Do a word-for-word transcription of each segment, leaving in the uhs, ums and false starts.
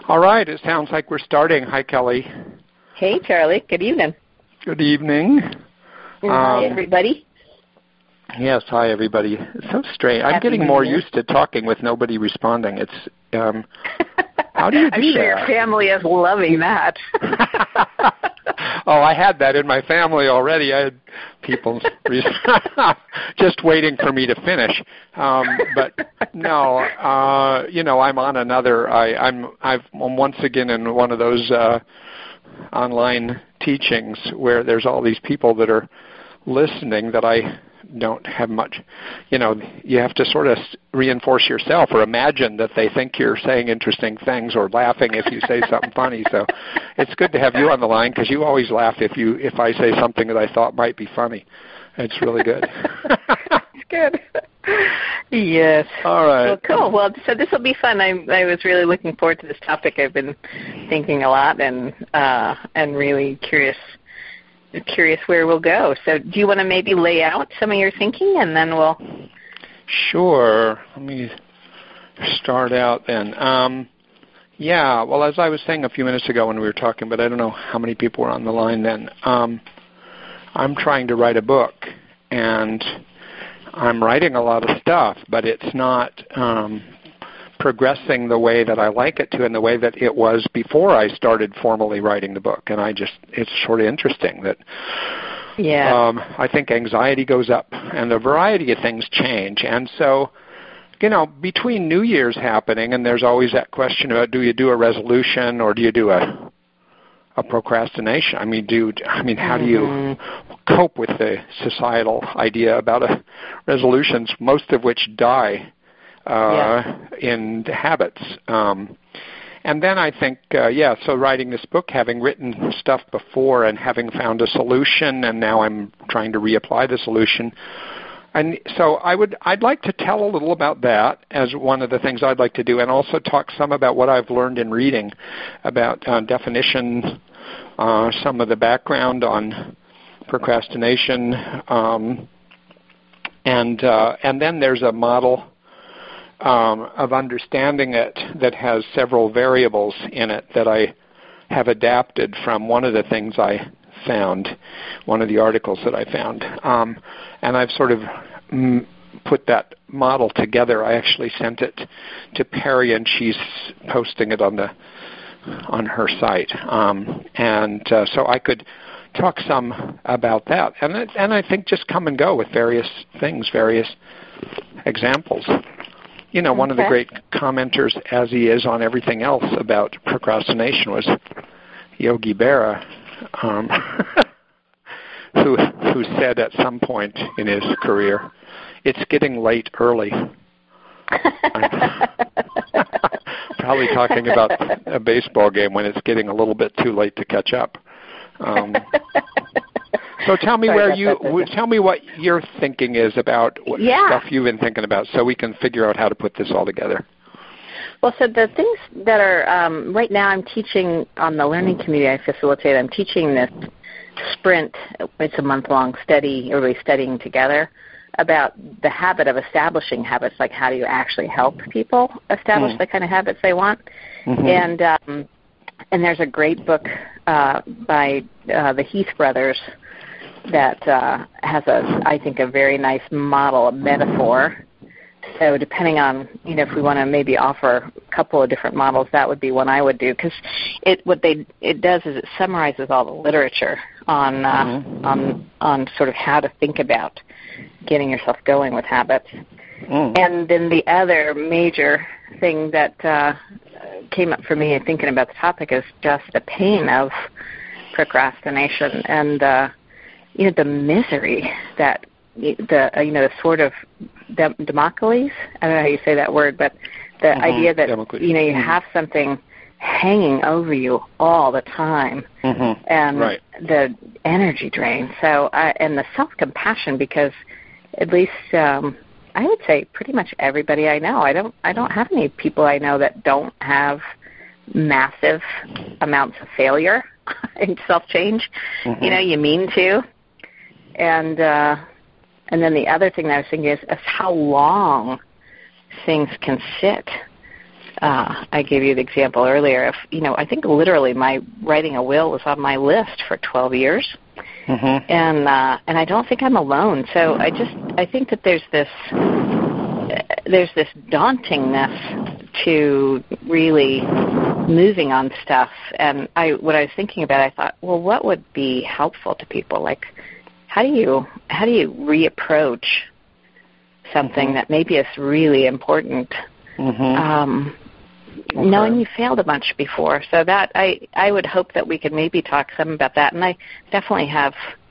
All right, it sounds like we're starting. Hi, Kelly. Hey, Charlie. Good evening. Good evening. Hi, Um, everybody. Yes, hi, everybody. It's so strange. I'm Happy getting New more Year. used to talking with nobody responding. It's, um, how do you do I'm sure that? your family is loving that. Oh, I had that in my family already. I had people just waiting for me to finish. Um, but no, uh, you know, I'm on another. I, I'm I've, I'm once again in one of those uh, online teachings where there's all these people that are listening that I don't have much, you know, you have to sort of reinforce yourself or imagine that they think you're saying interesting things or laughing if you say something funny. So it's good to have you on the line because you always laugh if you if I say something that I thought might be funny. It's really good. It's good. Yes. All right. Well, cool. Well, so this will be fun. I I was really looking forward to this topic. I've been thinking a lot and uh, and really curious. Curious where we'll go. So do you want to maybe lay out some of your thinking and then we'll... Sure. Let me start out then. Um, yeah, well, as I was saying a few minutes ago when we were talking, but I don't know how many people were on the line then, um, I'm trying to write a book, and I'm writing a lot of stuff, but it's not... Um, progressing the way that I like it to and the way that it was before I started formally writing the book. And I just, it's sort of interesting that yeah. um, I think anxiety goes up and a variety of things change. And so, you know, between New Year's happening, and there's always that question about do you do a resolution or do you do a a procrastination? I mean, do I mean, how do you mm-hmm. cope with the societal idea about a resolutions, most of which die Uh, yeah. in habits. Um, and then I think, uh, yeah, so writing this book, having written stuff before and having found a solution, and now I'm trying to reapply the solution. And so I would, I'd like to tell a little about that as one of the things I'd like to do, and also talk some about what I've learned in reading about uh, definition, uh, some of the background on procrastination, um, and uh, and then there's a model Um, of understanding it that has several variables in it that I have adapted from one of the things I found, one of the articles that I found. Um, and I've sort of mm, put that model together. I actually sent it to Perry, and she's posting it on the on her site. Um, and uh, so I could talk some about that. And, it, and I think just come and go with various things, various examples. You know, one okay. of the great commenters, as he is on everything else about procrastination, was Yogi Berra, um, who who said at some point in his career, "It's getting late early." Probably talking about a baseball game when it's getting a little bit too late to catch up. Um, So tell me Sorry where you that, tell me what your thinking is about what yeah. stuff you've been thinking about, so we can figure out how to put this all together. Well, so the things that are um, right now, I'm teaching on the learning community I facilitate. I'm teaching this sprint. It's a month-long study, everybody studying together about the habit of establishing habits. Like, how do you actually help people establish mm. the kind of habits they want? Mm-hmm. And um, and there's a great book uh, by uh, the Heath brothers that uh, has a, I think, a very nice model, a metaphor. So depending on, you know, if we want to maybe offer a couple of different models, that would be one I would do, because it what they it does is it summarizes all the literature on uh, mm-hmm. on on sort of how to think about getting yourself going with habits. Mm. And then the other major thing that uh, came up for me thinking about the topic is just the pain of procrastination and uh, you know, the misery that the uh, you know, the sort of Dem- Democles, I don't know how you say that word, but the mm-hmm. idea that Democles. you know you mm-hmm. have something hanging over you all the time, mm-hmm. and right. the energy drain. So uh, and the self-compassion, because at least um, I would say pretty much everybody I know. I don't I don't have any people I know that don't have massive amounts of failure in self-change. Mm-hmm. You know, you mean to. And uh, and then the other thing that I was thinking is, is how long things can sit uh, I gave you the example earlier of, you know, I think literally my writing a will was on my list for twelve years. Mm-hmm. And uh, and I don't think I'm alone. So I just I think that there's this uh, there's this dauntingness to really moving on stuff. And I what I was thinking about, I thought, well, what would be helpful to people? Like, how do you how do you reapproach something mm-hmm. that maybe is really important? Mm-hmm. Um, Okay. Knowing you failed a bunch before. So that I, I would hope that we could maybe talk some about that. And I definitely have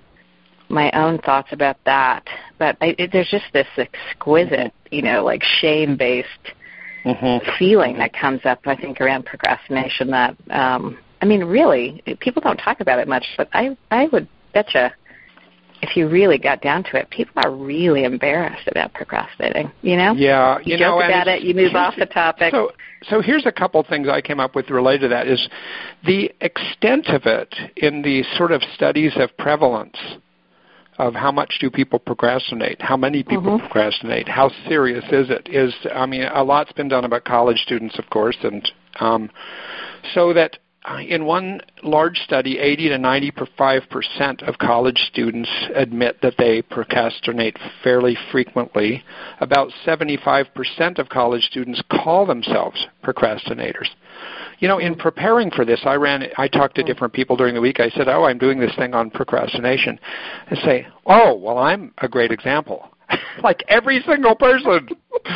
my own thoughts about that. But I, it, there's just this exquisite, you know, like shame-based mm-hmm. feeling that comes up, I think, around procrastination that, um, I mean, really, people don't talk about it much, but I, I would betcha if you really got down to it, people are really embarrassed about procrastinating, you know? Yeah. You, you know, joke about it, you move off the topic. So, so here's a couple things I came up with related to that is the extent of it in the sort of studies of prevalence of how much do people procrastinate, how many people mm-hmm. procrastinate, how serious is it, is, I mean, a lot's been done about college students, of course, and um, so that in one large study, eighty to ninety-five percent of college students admit that they procrastinate fairly frequently. About seventy-five percent of college students call themselves procrastinators. You know, in preparing for this, I ran. I talked to different people during the week. I said, oh, I'm doing this thing on procrastination. I say, oh, well, I'm a great example. Like every single person.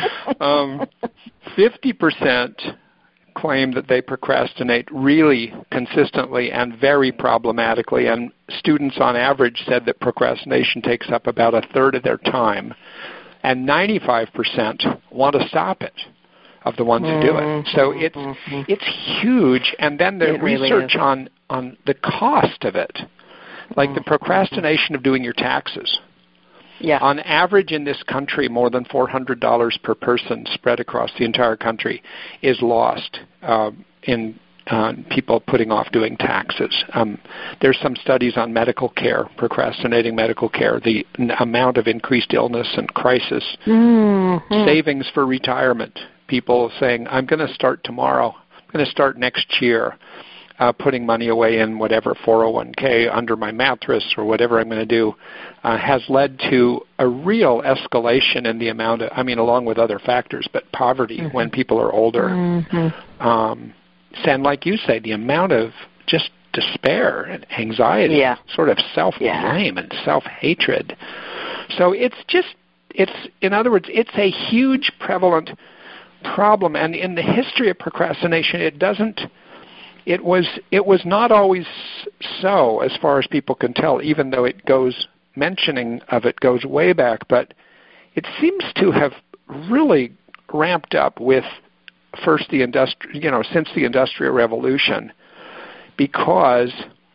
um, fifty percent claim that they procrastinate really consistently and very problematically, and students on average said that procrastination takes up about a third of their time, and ninety-five percent want to stop it of the ones mm-hmm. who do it. So it's mm-hmm. it's huge, and then the it research really on, on the cost of it, like mm-hmm. the procrastination of doing your taxes. Yeah. On average in this country, more than four hundred dollars per person spread across the entire country is lost uh, in uh, people putting off doing taxes. Um, there's some studies on medical care, procrastinating medical care, the n- amount of increased illness and crisis, mm-hmm. savings for retirement, people saying, I'm going to start tomorrow, I'm going to start next year. Uh, putting money away in whatever four oh one k under my mattress or whatever I'm going to do uh, has led to a real escalation in the amount of, I mean, along with other factors, but poverty mm-hmm. when people are older. Mm-hmm. Um, and like you say, the amount of just despair and anxiety, yeah. sort of self-blame yeah. and self-hatred. So it's just, it's, in other words, it's a huge prevalent problem. And in the history of procrastination, it doesn't, It was it was not always so, as far as people can tell, even though it goes, mentioning of it goes way back, but it seems to have really ramped up with first the industri- you know, since the Industrial Revolution, because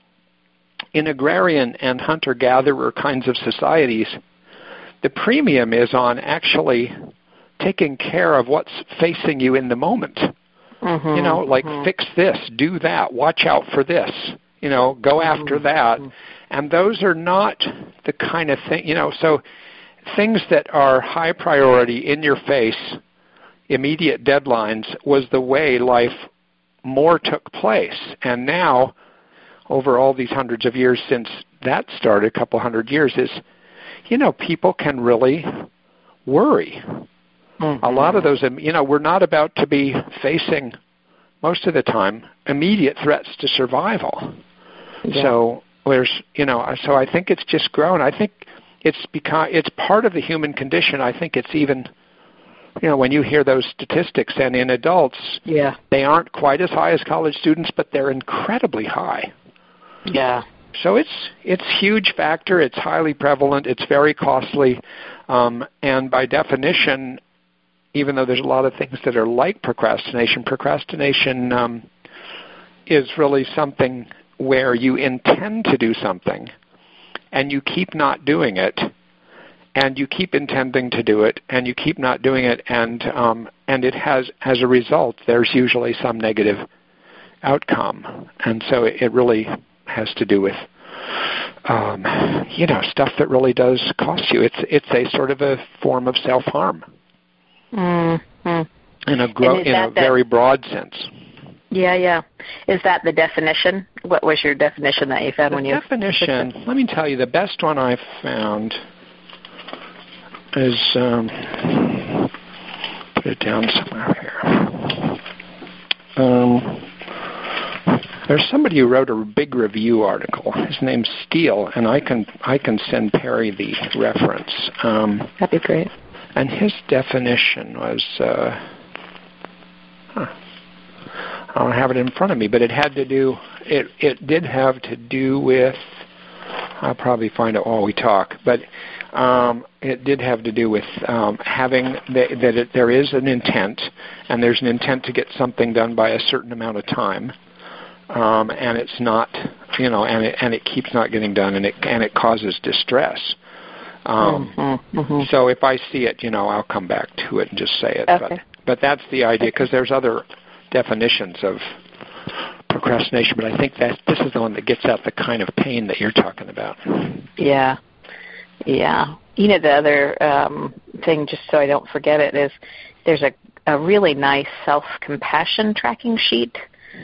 in agrarian and hunter-gatherer kinds of societies, the premium is on actually taking care of what's facing you in the moment. Mm-hmm, you know, like mm-hmm. fix this, do that, watch out for this, you know, go after that. And those are not the kind of thing, you know, so things that are high priority, in your face, immediate deadlines was the way life more took place. And now, over all these hundreds of years since that started, a couple hundred years, is, you know, people can really worry. Mm-hmm. A lot of those, you know, we're not about to be facing, most of the time, immediate threats to survival. Yeah. So there's, you know, so I think it's just grown. I think it's become, it's part of the human condition. I think it's even, you know, when you hear those statistics, and in adults, yeah. they aren't quite as high as college students, but they're incredibly high. Yeah. So it's it's huge factor. It's highly prevalent. It's very costly, um, and by definition, even though there's a lot of things that are like procrastination, procrastination um, is really something where you intend to do something and you keep not doing it, and you keep intending to do it, and you keep not doing it, and um, and it has, as a result, there's usually some negative outcome. And so it, it really has to do with, um, you know, stuff that really does cost you. It's, it's a sort of a form of self-harm. Mm-hmm. in a, gro- in a very broad sense. Yeah, yeah. Is that the definition? What was your definition that you found the when you... definition, let me tell you, the best one I found is, um, put it down somewhere here. Um, there's somebody who wrote a big review article. His name's Steele, and I can I can send Perry the reference. Um, That'd be great. And his definition was, uh, huh, I don't have it in front of me, but it had to do, it, it did have to do with, I'll probably find it while we talk, but um, it did have to do with um, having, the, that it, there is an intent, and there's an intent to get something done by a certain amount of time. Um, and it's not, you know, and it, and it keeps not getting done, and it and it causes distress. Um, mm-hmm, mm-hmm. So if I see it, you know, I'll come back to it and just say it. Okay. But but that's the idea, because there's other definitions of procrastination, but I think that this is the one that gets at the kind of pain that you're talking about. Yeah, yeah. You know, the other um, thing, just so I don't forget it, is there's a, a really nice self-compassion tracking sheet.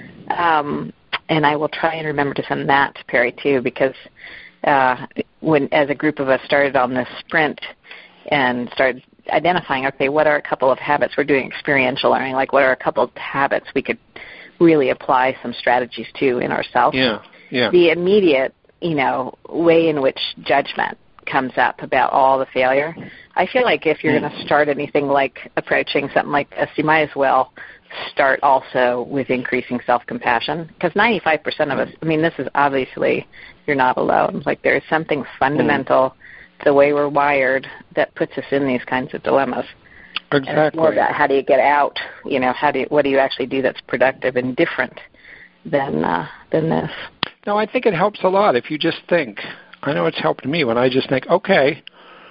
Um, and I will try and remember to send that to Perry too, because uh, when, as a group of us started on this sprint and started identifying, okay, what are a couple of habits we're doing experiential learning? Like, what are a couple of habits we could really apply some strategies to in ourselves? Yeah, yeah. The immediate, you know, way in which judgment comes up about all the failure. I feel like if you're mm. going to start anything like approaching something like this, you might as well start also with increasing self-compassion, because ninety-five percent of us, I mean, this is obviously, you're not alone. Like, there is something fundamental mm. to the way we're wired that puts us in these kinds of dilemmas. Exactly. And it's more about how do you get out, you know, how do you, what do you actually do that's productive and different than uh, than this. No, I think it helps a lot if you just think. I know it's helped me when I just think, okay,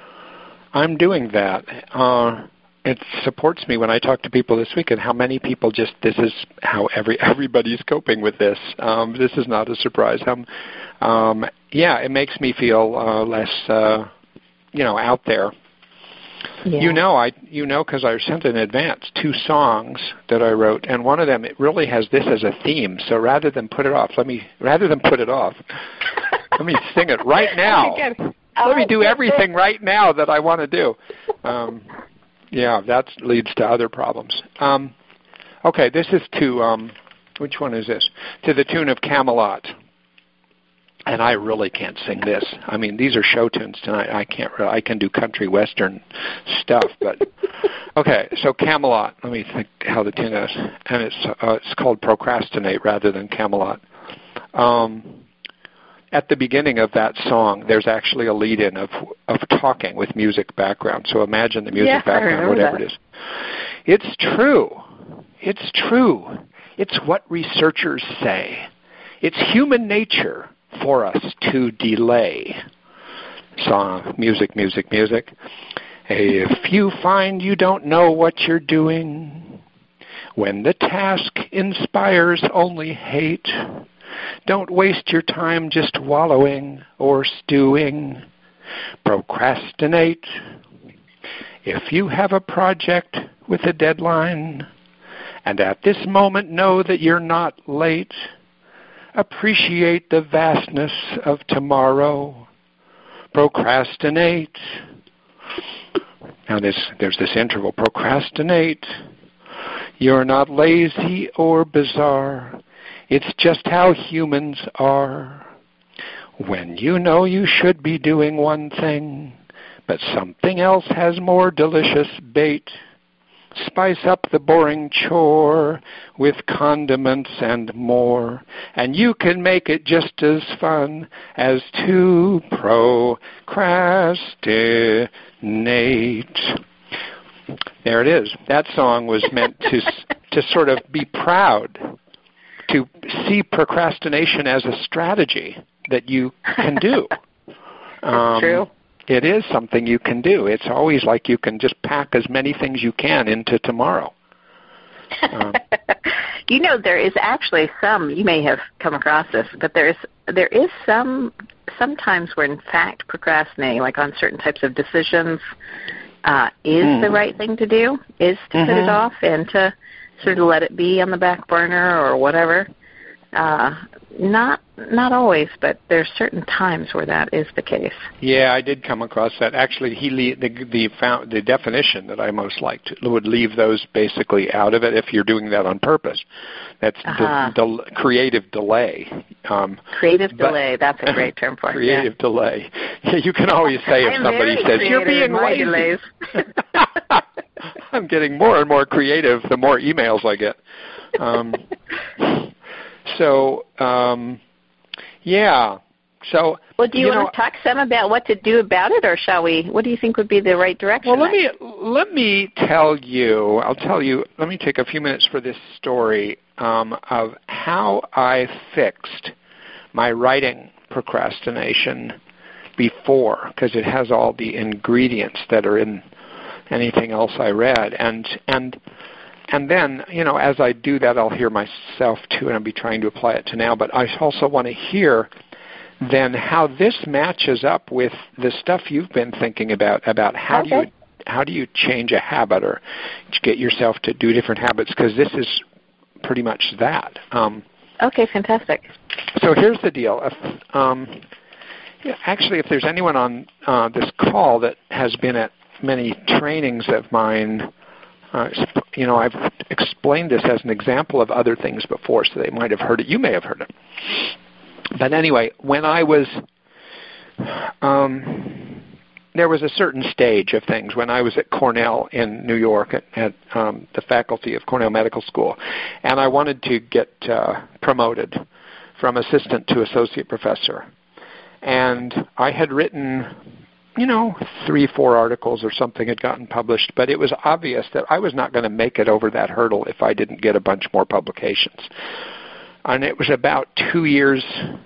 I'm doing that. Uh, It supports me when I talk to people this week, and how many people just, this is how every everybody's coping with this. Um, this is not a surprise. Um, um, yeah, it makes me feel uh, less, uh, you know, out there. Yeah. You know, I you know because I sent in advance two songs that I wrote, and one of them, it really has this as a theme. So rather than put it off, let me rather than put it off, let me sing it right now. Let me do everything right now that I want to do. Um, Yeah, that leads to other problems. Um, okay, this is to, um, which one is this? To the tune of Camelot. And I really can't sing this. I mean, these are show tunes tonight. I can't, I can do country western stuff, but, okay, so Camelot. Let me think how the tune is. And it's, uh, it's called Procrastinate rather than Camelot. Um, At the beginning of that song, there's actually a lead-in of of talking with music background. So imagine the music yeah, background, whatever that. it is. It's true. It's true. It's what researchers say. It's human nature for us to delay. Song, music, music, music. If you find you don't know what you're doing, when the task inspires only hate, don't waste your time just wallowing or stewing. Procrastinate. If you have a project with a deadline, and at this moment know that you're not late, appreciate the vastness of tomorrow. Procrastinate. Now this, there's this interval. Procrastinate. You're not lazy or bizarre. It's just how humans are. When you know you should be doing one thing, but something else has more delicious bait, spice up the boring chore with condiments and more, and you can make it just as fun as to procrastinate. There it is. That song was meant to to sort of be proud, to see procrastination as a strategy that you can do. That's um, true. It is something you can do. It's always like you can just pack as many things you can into tomorrow. Um, you know, there is actually some, you may have come across this, but there is there is some, sometimes where in fact procrastinating, like on certain types of decisions, uh, is mm. the right thing to do, is to mm-hmm. put it off and to sort of let it be on the back burner or whatever. Uh, not not always, but there's certain times where that is the case. Yeah, I did come across that. Actually, he le- the the, found, the definition that I most liked would leave those basically out of it if you're doing that on purpose. That's uh-huh. de- de- creative delay. Um, creative delay, that's a great term for it. Creative yeah. delay. Yeah, you can always say if somebody says, you're being lazy. Delays. I'm getting more and more creative the more emails I get. Um, so, um, yeah. So, well, do you, you want know, to talk some about what to do about it, or shall we? What do you think would be the right direction? Well, let me let me tell you. I'll tell you. Let me take a few minutes for this story um, of how I fixed my writing procrastination before, because it has all the ingredients that are in anything else I read, and and and then, you know, as I do that, I'll hear myself too, and I'll be trying to apply it to now. But I also want to hear then how this matches up with the stuff you've been thinking about about how okay. do you how do you change a habit or get yourself to do different habits, because this is pretty much that. Um, okay, fantastic. So here's the deal. If, um, actually, if there's anyone on uh, this call that has been at many trainings of mine, uh, you know, I've explained this as an example of other things before, so they might have heard it. You may have heard it. But anyway, when I was, um, there was a certain stage of things when I was at Cornell in New York at, at um, the faculty of Cornell Medical School, and I wanted to get uh, promoted from assistant to associate professor. And I had written, you know, three, four articles or something had gotten published, but it was obvious that I was not going to make it over that hurdle if I didn't get a bunch more publications. And it was about two years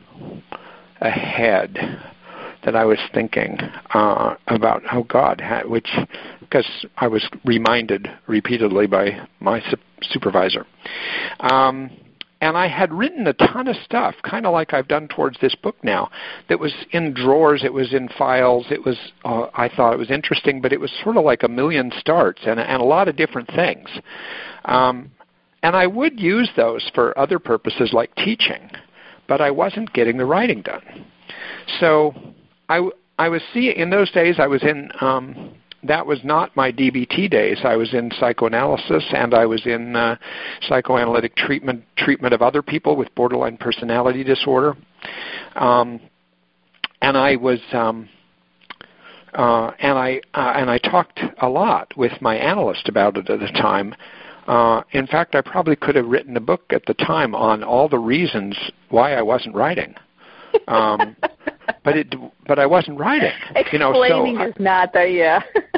ahead that I was thinking uh, about, oh God, which, because I was reminded repeatedly by my su- supervisor. Um, And I had written a ton of stuff, kind of like I've done towards this book now, that was in drawers, it was in files, it was, uh, I thought it was interesting, but it was sort of like a million starts and, and a lot of different things. Um, and I would use those for other purposes like teaching, but I wasn't getting the writing done. So I, I was seeing, in those days I was in, um, that was not my D B T days. I was in psychoanalysis, and I was in uh, psychoanalytic treatment treatment of other people with borderline personality disorder. Um, and I was, um, uh, and I uh, and I talked a lot with my analyst about it at the time. Uh, in fact, I probably could have written a book at the time on all the reasons why I wasn't writing. Um, but it, but I wasn't writing. You know, Explaining so is not the yeah.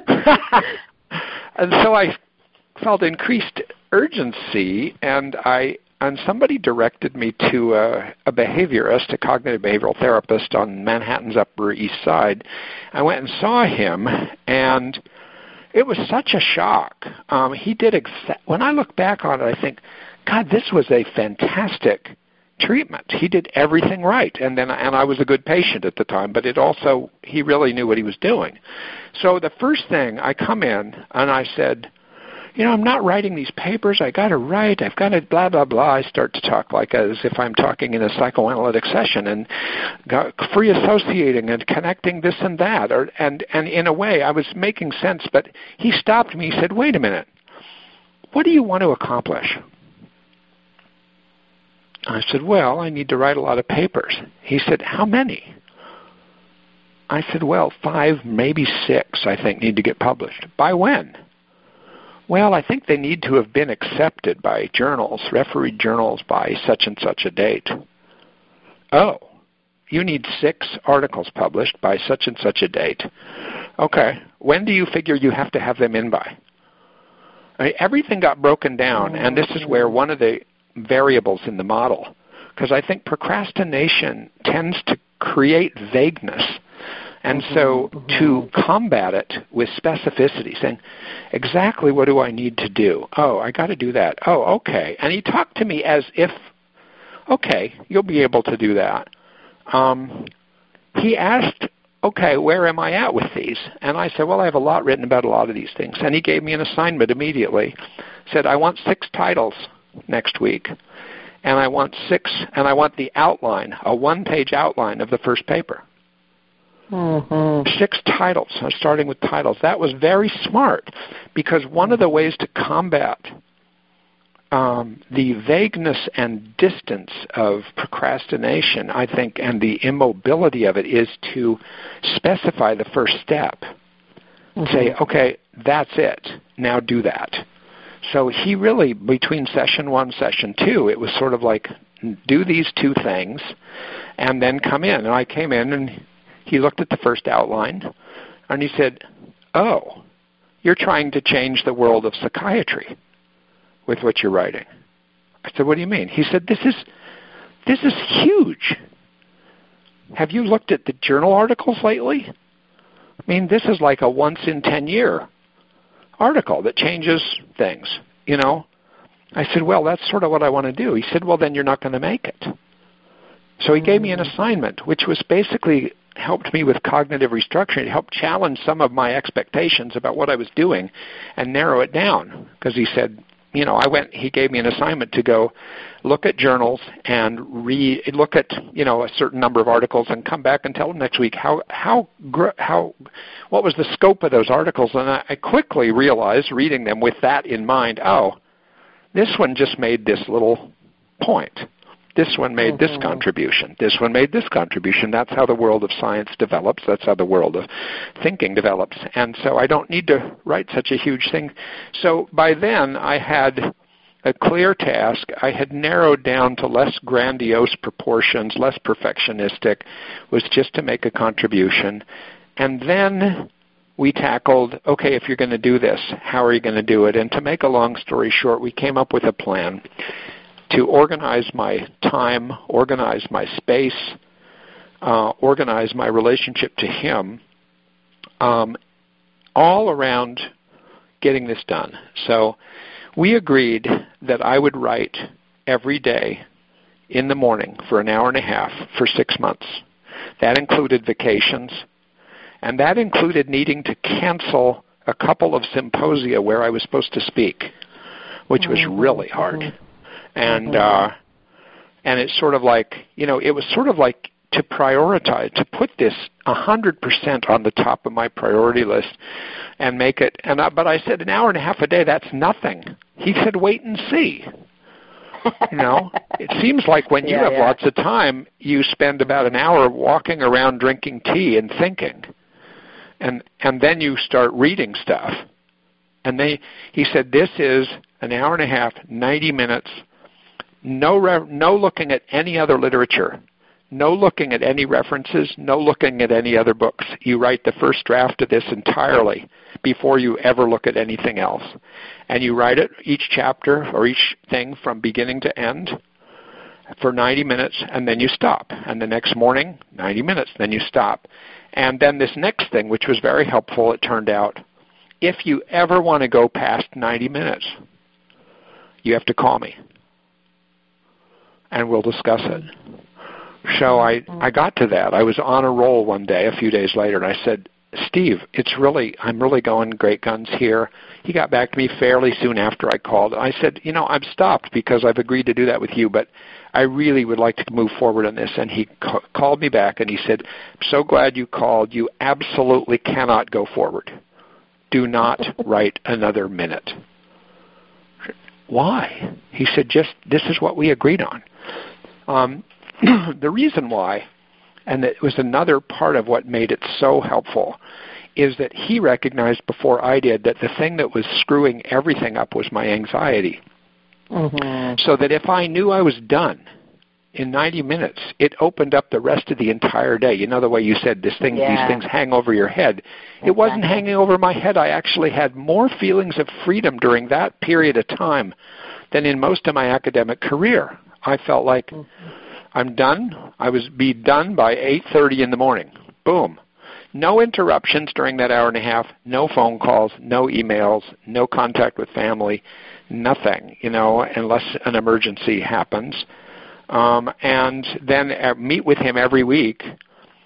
And so I felt increased urgency, and I and somebody directed me to a, a behaviorist, a cognitive behavioral therapist on Manhattan's Upper East Side. I went and saw him, and it was such a shock. Um, he did exa- when I look back on it, I think, God, this was a fantastic treatment. He did everything right, and then and I was a good patient at the time, but it also, he really knew what he was doing. So the first thing, I come in and I said, you know, I'm not writing these papers. I got to write. I've got to blah, blah, blah. I start to talk like as if I'm talking in a psychoanalytic session and got free associating and connecting this and that. Or, and, and in a way, I was making sense, but he stopped me. He said, wait a minute. What do you want to accomplish? I said, well, I need to write a lot of papers. He said, how many? I said, well, five, maybe six, I think, need to get published. By when? Well, I think they need to have been accepted by journals, refereed journals, by such and such a date. Oh, you need six articles published by such and such a date. Okay, when do you figure you have to have them in by? I mean, everything got broken down, and this is where one of the variables in the model, because I think procrastination tends to create vagueness. And so to combat it with specificity, saying, exactly what do I need to do? Oh, I got to do that. Oh, okay. And he talked to me as if, okay, you'll be able to do that. Um, he asked, okay, where am I at with these? And I said, well, I have a lot written about a lot of these things. And he gave me an assignment immediately. Said, I want six titles next week. And I want six, and I want the outline, a one-page outline of the first paper. Mm-hmm. Six titles. I was starting with titles. That was very smart, because one of the ways to combat um, the vagueness and distance of procrastination, I think, and the immobility of it is to specify the first step. Mm-hmm. Say, okay, that's it. Now do that. So he really, between session one, session two, it was sort of like, do these two things, and then come in. And I came in, and he looked at the first outline, and he said, oh, you're trying to change the world of psychiatry with what you're writing. I said, what do you mean? He said, this is this is huge. Have you looked at the journal articles lately? I mean, this is like a once-in-ten-year article that changes things, you know. I said, well, that's sort of what I want to do. He said, well, then you're not going to make it. So he gave me an assignment, which was basically helped me with cognitive restructuring. It helped challenge some of my expectations about what I was doing and narrow it down. Because he said, you know, I went, he gave me an assignment to go look at journals and read, look at, you know, a certain number of articles and come back and tell them next week how, how, how, what was the scope of those articles. And I, I quickly realized, reading them with that in mind, oh, this one just made this little point. This one made mm-hmm. this contribution. This one made this contribution. That's how the world of science develops. That's how the world of thinking develops. And so I don't need to write such a huge thing. So by then I had a clear task. I had narrowed down to less grandiose proportions, less perfectionistic, was just to make a contribution. And then we tackled, okay, if you're going to do this, how are you going to do it? And to make a long story short, we came up with a plan to organize my time, organize my space, uh, organize my relationship to him, um, all around getting this done. So we agreed that I would write every day in the morning for an hour and a half for six months. That included vacations, and that included needing to cancel a couple of symposia where I was supposed to speak, which was really hard. And mm-hmm. uh, and it's sort of like, you know, it was sort of like to prioritize, to put this one hundred percent on the top of my priority list and make it. And I, But I said, an hour and a half a day, that's nothing. He said, wait and see. You know, it seems like when you yeah, have yeah. lots of time, you spend about an hour walking around drinking tea and thinking. And and then you start reading stuff. And they, he said, this is an hour and a half, ninety minutes, no re- no looking at any other literature, no looking at any references, no looking at any other books. You write the first draft of this entirely before you ever look at anything else. And you write it, each chapter or each thing from beginning to end for ninety minutes, and then you stop. And the next morning, ninety minutes, then you stop. And then this next thing, which was very helpful, it turned out, if you ever want to go past ninety minutes, you have to call me, and we'll discuss it. So I, I got to that. I was on a roll one day, a few days later, and I said, Steve, it's really, I'm really going great guns here. He got back to me fairly soon after I called. I said, you know, I've stopped because I've agreed to do that with you, but I really would like to move forward on this. And he ca- called me back, and he said, I'm so glad you called. You absolutely cannot go forward. Do not write another minute. Why? He said, just, this is what we agreed on. Um, the reason why, and it was another part of what made it so helpful, is that he recognized before I did that the thing that was screwing everything up was my anxiety. Mm-hmm. So that if I knew I was done in ninety minutes, it opened up the rest of the entire day. You know the way you said this thing, yeah. these things hang over your head. Exactly. It wasn't hanging over my head. I actually had more feelings of freedom during that period of time than in most of my academic career. I felt like mm-hmm. I'm done. I was be done by eight thirty in the morning. Boom. No interruptions during that hour and a half, no phone calls, no emails, no contact with family, nothing, you know, unless an emergency happens. Um, and then uh, meet with him every week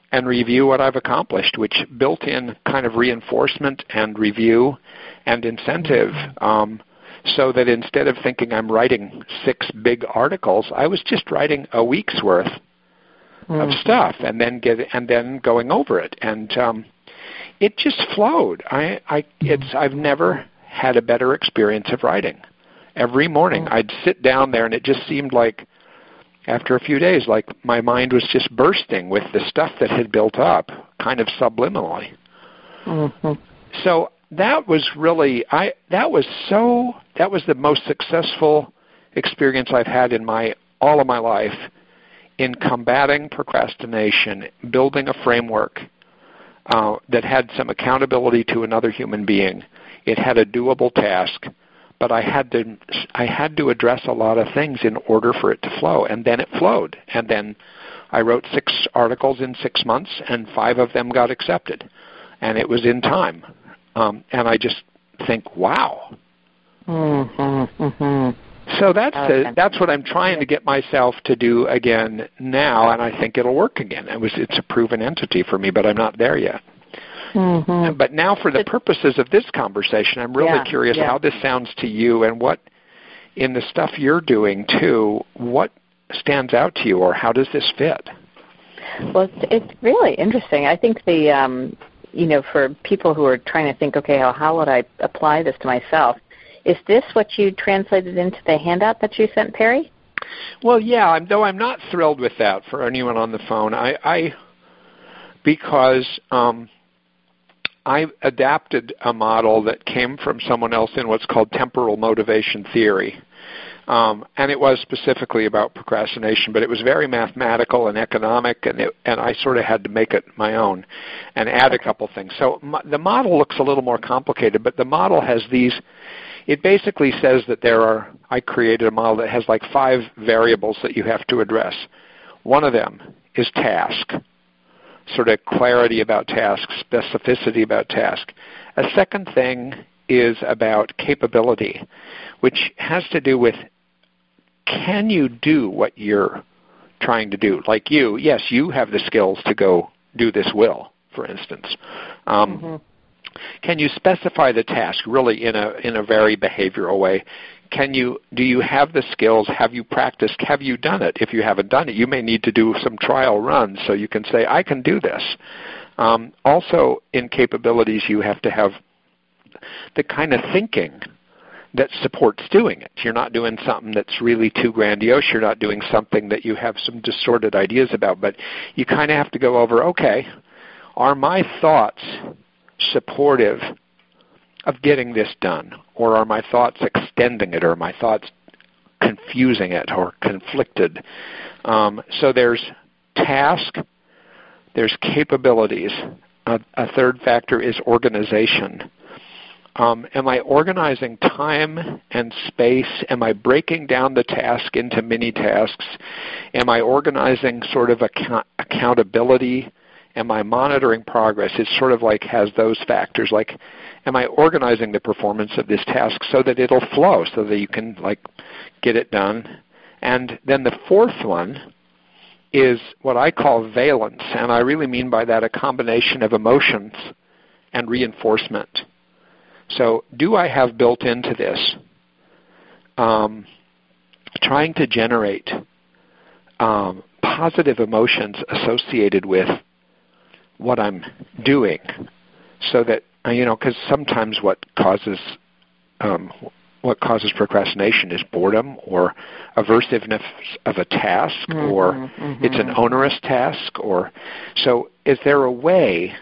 and review what I've accomplished, which built in kind of reinforcement and review and incentive, um, so that instead of thinking I'm writing six big articles, I was just writing a week's worth mm-hmm. of stuff and then get and then going over it, and um, it just flowed. I, I it's I've never had a better experience of writing. Every morning mm-hmm. I'd sit down there, and it just seemed like, after a few days, like my mind was just bursting with the stuff that had built up, kind of subliminally. Mm-hmm. So that was really, I. That was so. That was the most successful experience I've had in my all of my life in combating procrastination, building a framework uh, that had some accountability to another human being. It had a doable task, but I had to I had to address a lot of things in order for it to flow, and then it flowed. And then I wrote six articles in six months, and five of them got accepted, and it was in time. Um, and I just think, wow. Mm-hmm, mm-hmm. So that's the, that's what I'm trying to get myself to do again now, and I think it'll work again. It was it's a proven entity for me, but I'm not there yet. Mm-hmm. But now, for the purposes of this conversation, I'm really yeah, curious yeah. how this sounds to you, and what, in the stuff you're doing too, what stands out to you, or how does this fit? Well, it's, it's really interesting. I think the, um, you know, for people who are trying to think, okay, how, how would I apply this to myself? Is this what you translated into the handout that you sent, Perry? Well, yeah. I'm, though I'm not thrilled with that for anyone on the phone. I, I because. Um, I adapted a model that came from someone else in what's called temporal motivation theory. Um, and it was specifically about procrastination, but it was very mathematical and economic, and, it, and I sort of had to make it my own and add a couple things. So m- the model looks a little more complicated, but the model has these, it basically says that there are, I created a model that has like five variables that you have to address. One of them is task. Sort of clarity about task, specificity about task. A second thing is about capability, which has to do with, can you do what you're trying to do? Like you, yes, you have the skills to go do this will, for instance. Um, mm-hmm. Can you specify the task really in a in a very behavioral way? Can you, do you have the skills? Have you practiced? Have you done it? If you haven't done it, you may need to do some trial runs so you can say, I can do this. Um, also, in capabilities, you have to have the kind of thinking that supports doing it. You're not doing something that's really too grandiose. You're not doing something that you have some distorted ideas about. But you kind of have to go over, okay, are my thoughts supportive of getting this done, or are my thoughts extending it, or are my thoughts confusing it or conflicted? Um, so there's task, there's capabilities. A, a third factor is organization. Um, am I organizing time and space? Am I breaking down the task into mini tasks? Am I organizing sort of account- accountability? Am I monitoring progress? It sort of like has those factors, like, am I organizing the performance of this task so that it'll flow, so that you can like get it done? And then the fourth one is what I call valence, and I really mean by that a combination of emotions and reinforcement. So do I have built into this um, trying to generate um, positive emotions associated with what I'm doing, so that, you know, because sometimes what causes um, what causes procrastination is boredom or aversiveness of a task, mm-hmm, or mm-hmm. it's an onerous task, or so. Is there a way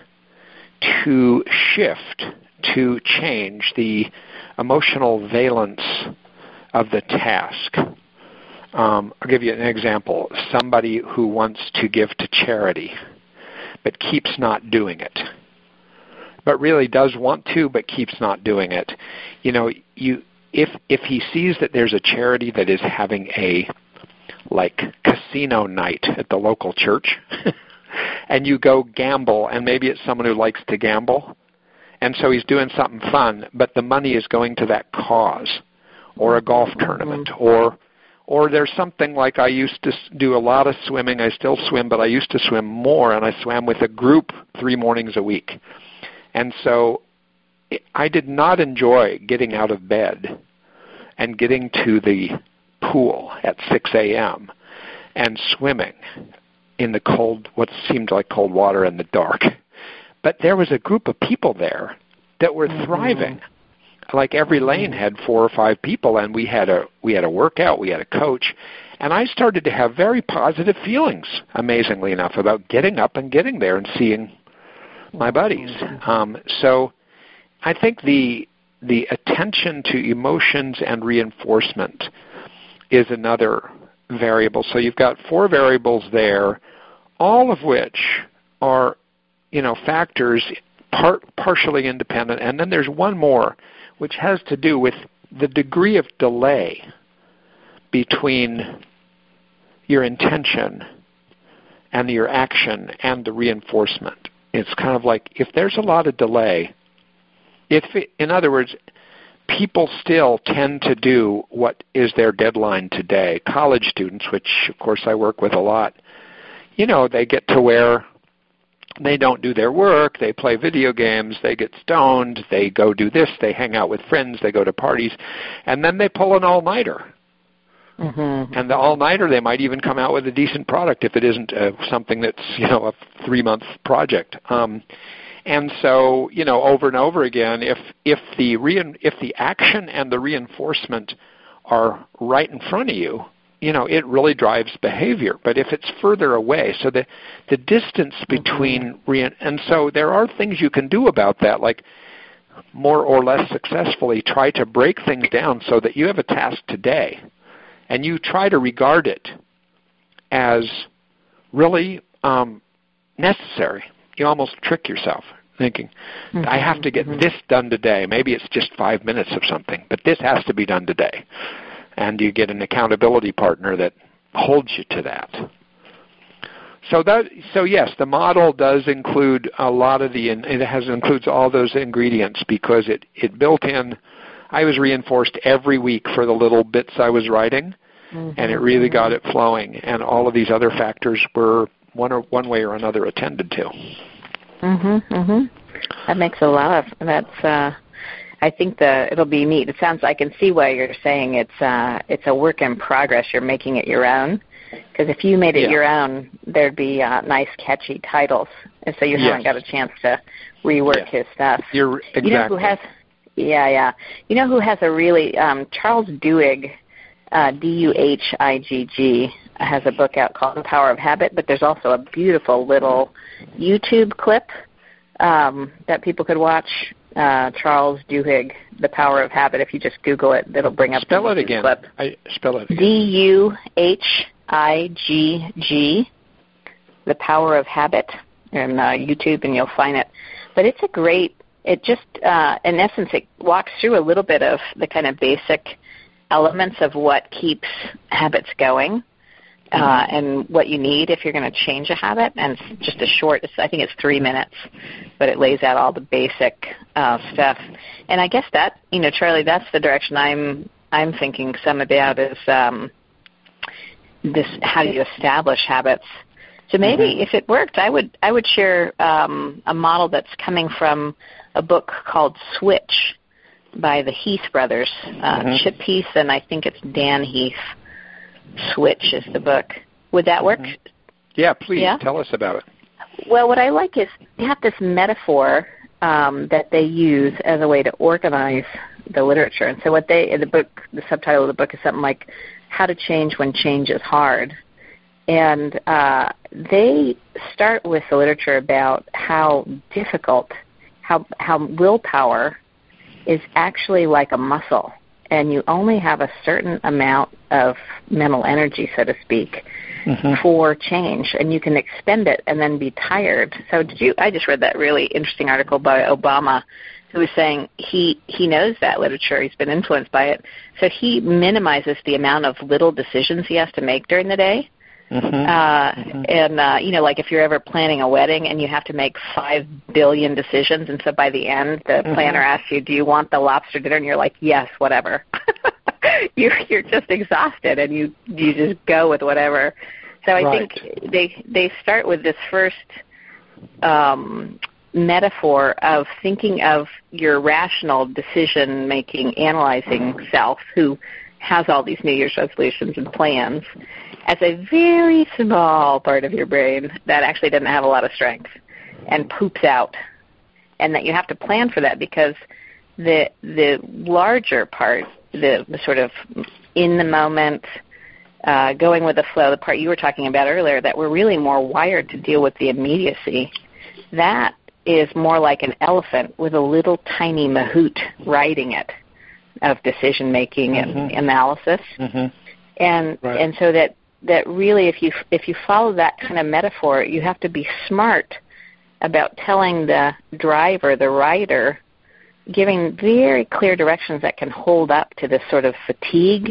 to shift, to change the emotional valence of the task? Um, I'll give you an example. Somebody who wants to give to charity, but keeps not doing it, but really does want to, but keeps not doing it. You know, you if if he sees that there's a charity that is having a like casino night at the local church, and you go gamble, and maybe it's someone who likes to gamble, and so he's doing something fun, but the money is going to that cause, or a golf tournament, or Or there's something like I used to do a lot of swimming. I still swim, but I used to swim more, and I swam with a group three mornings a week. And so I did not enjoy getting out of bed and getting to the pool at six a.m. and swimming in the cold, what seemed like cold water in the dark. But there was a group of people there that were mm-hmm. thriving. Like every lane had four or five people, and we had a we had a workout, we had a coach, and I started to have very positive feelings, amazingly enough, about getting up and getting there and seeing my buddies. Um, so I think the the attention to emotions and reinforcement is another variable. So you've got four variables there, all of which are, you know, factors part, partially independent, and then there's one more, which has to do with the degree of delay between your intention and your action and the reinforcement. It's kind of like if there's a lot of delay, if it, in other words, people still tend to do what is their deadline today. College students, which of course I work with a lot, you know, they get to where they don't do their work, they play video games, they get stoned, they go do this, they hang out with friends, they go to parties, and then they pull an all-nighter. Mm-hmm. And the all-nighter, they might even come out with a decent product if it isn't uh, something that's, you know, a three-month project. Um, and so, you know, over and over again, if if the rein, if the action and the reinforcement are right in front of you, you know, it really drives behavior. But if it's further away, so the the distance between mm-hmm. re- and so there are things you can do about that, like more or less successfully try to break things down so that you have a task today, and you try to regard it as really um, necessary. You almost trick yourself, thinking, mm-hmm. I have to get mm-hmm. this done today. Maybe it's just five minutes of something, but this has to be done today. And you get an accountability partner that holds you to that. So that, so yes, the model does include a lot of the, it has includes all those ingredients because it, it built in, I was reinforced every week for the little bits I was writing, mm-hmm. and it really got it flowing. And all of these other factors were one or one way or another attended to. Mhm, mhm. That makes a lot of that's. Uh, I think the it'll be neat. It sounds. I can see why you're saying it's. Uh, it's a work in progress. You're making it your own. Because if you made it yeah. your own, there'd be uh, nice, catchy titles, and so you yes. haven't got a chance to rework yeah. his stuff. You're exactly. You know who has? Yeah, yeah. You know who has a really um, Charles Duhigg, uh, D U H I G G, has a book out called The Power of Habit. But there's also a beautiful little YouTube clip um, that people could watch. Uh, Charles Duhigg, The Power of Habit. If you just Google it, it'll bring up spell the it again. clip. I spell it again. D U H I G G, The Power of Habit, on uh, YouTube, and you'll find it. But it's a great. It just, uh, in essence, it walks through a little bit of the kind of basic elements of what keeps habits going. Uh, and what you need if you're going to change a habit, and it's just a short, it's, I think it's three minutes, but it lays out all the basic uh, stuff. And I guess that, you know, Charlie, that's the direction I'm I'm thinking some about is um, this: how do you establish habits? So maybe mm-hmm. if it worked, I would I would share um, a model that's coming from a book called Switch by the Heath brothers, uh, mm-hmm. Chip Heath, and I think it's Dan Heath. Switch is the book. Would that work? Yeah, please yeah? tell us about it. Well, what I like is they have this metaphor um, that they use as a way to organize the literature. And so what they, in the book, the subtitle of the book is something like How to Change When Change is Hard. And uh, they start with the literature about how difficult, how how willpower is actually like a muscle. And you only have a certain amount of mental energy, so to speak, mm-hmm. for change, and you can expend it and then be tired. So did you? I just read that really interesting article by Obama, who was saying he he knows that literature. He's been influenced by it, so he minimizes the amount of little decisions he has to make during the day. Mm-hmm. Uh, mm-hmm. And, uh, you know, like if you're ever planning a wedding and you have to make five billion decisions, and so by the end the mm-hmm. planner asks you, do you want the lobster dinner? And you're like, yes, whatever. you're you're just exhausted, and you you just go with whatever. So I right. think they they start with this first um, metaphor of thinking of your rational decision-making, analyzing self, who has all these New Year's resolutions and plans, as a very small part of your brain that actually doesn't have a lot of strength and poops out, and that you have to plan for that, because the the larger part, the, the sort of in the moment, uh, going with the flow, the part you were talking about earlier, that we're really more wired to deal with the immediacy, that is more like an elephant with a little tiny mahout riding it, of decision-making mm-hmm. and analysis. Mm-hmm. And right. and so that, that really, if you if you follow that kind of metaphor, you have to be smart about telling the driver, the rider, giving very clear directions that can hold up to this sort of fatigue.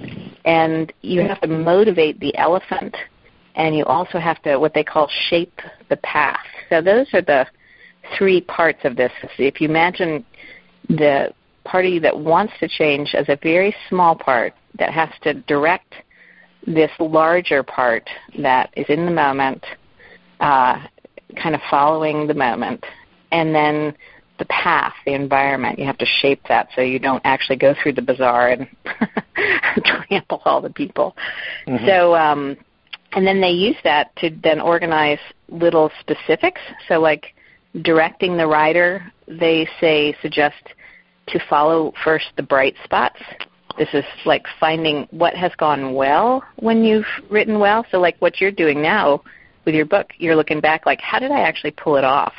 And you have to motivate the elephant, and you also have to, what they call, shape the path. So those are the three parts of this. If you imagine the part of you that wants to change as a very small part that has to direct this larger part that is in the moment, uh, kind of following the moment, and then the path, the environment, you have to shape that so you don't actually go through the bazaar and trample all the people. Mm-hmm. So, um, and then they use that to then organize little specifics. So like directing the rider, they say, suggest to follow first the bright spots. This is like finding what has gone well when you've written well. So like what you're doing now with your book, you're looking back like, how did I actually pull it off